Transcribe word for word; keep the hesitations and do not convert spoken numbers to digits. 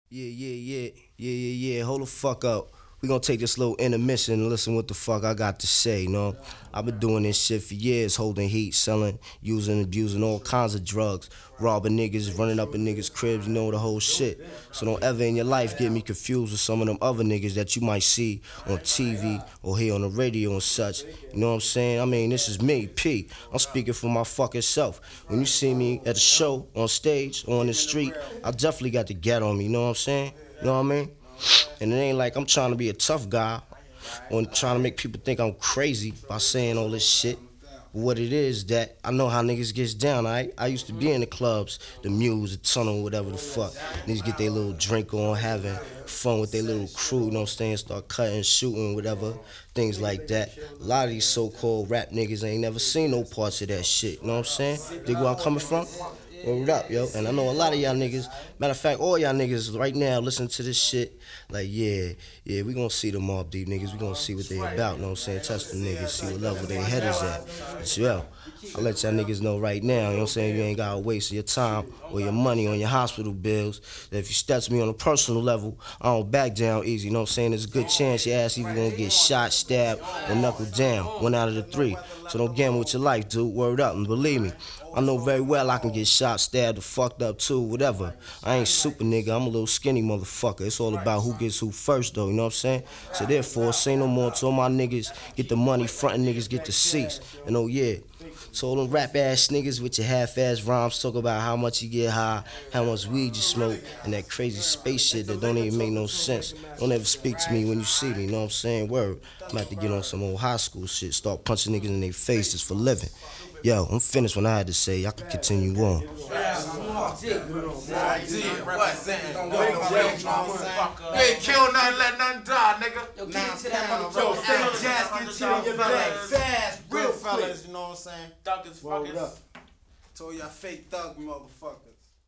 Yeah, yeah, yeah, yeah, yeah, yeah. Hold the fuck up. We gonna take this little intermission and listen what the fuck I got to say, you know? I've been doing this shit for years, holding heat, selling, using, abusing all kinds of drugs, robbing niggas, running up in niggas' cribs, you know the whole shit. So don't ever in your life get me confused with some of them other niggas that you might see on T V or hear on the radio and such. You know what I'm saying? I mean, this is me, P. I'm speaking for my fucking self. When you see me at a show, on stage, or on the street, I definitely got the get on me, you know what I'm saying? You know what I mean? And it ain't like I'm trying to be a tough guy or trying to make people think I'm crazy by saying all this shit. But what it is that I know how niggas gets down, I I used to be in the clubs, the Muse, the Tunnel, whatever the fuck. Niggas get their little drink on, having fun with their little crew, you know what I'm saying? Start cutting, shooting, whatever, things like that. A lot of these so-called rap niggas ain't never seen no parts of that shit, you know what I'm saying? Dig where I'm coming from? Word up, yo. And I know a lot of y'all niggas, matter of fact, all y'all niggas right now listen to this shit. Like, yeah, yeah, we gonna see the Mobb Deep niggas. We gonna see what they about, you know what I'm saying? Test them niggas, see what level they head is at. But yo, I'll let y'all niggas know right now, you know what I'm saying? You ain't gotta waste your time or your money on your hospital bills. That if you step to me on a personal level, I don't back down easy, you know what I'm saying? There's a good chance your ass either gonna get shot, stabbed, or knuckled down. One out of the three. So don't gamble with your life, dude. Word up, and believe me, I know very well I can get shot, stabbed, or fucked up too, whatever. I ain't super nigga, I'm a little skinny motherfucker. It's all about who gets who first though, you know what I'm saying? So therefore, say no more to all my niggas, get the money, frontin' niggas get the seats. And oh yeah, so all them rap ass niggas with your half ass rhymes talk about how much you get high, how much weed you smoke, and that crazy space shit that don't even make no sense. Don't ever speak to me when you see me, you know what I'm saying? Word. I'm about to get on some old high school shit, start punching niggas in their faces for living. Yo, I'm finished when I had to say. Y'all can continue on. You ain't kill nothing, let nothing die, nigga. Yo, get into that motherfucker. Yo, Yo, Jazz, get into your bag fast, real Fellas, quick. you know what I'm saying? Thug as fuck. Told y'all fake thug motherfuckers.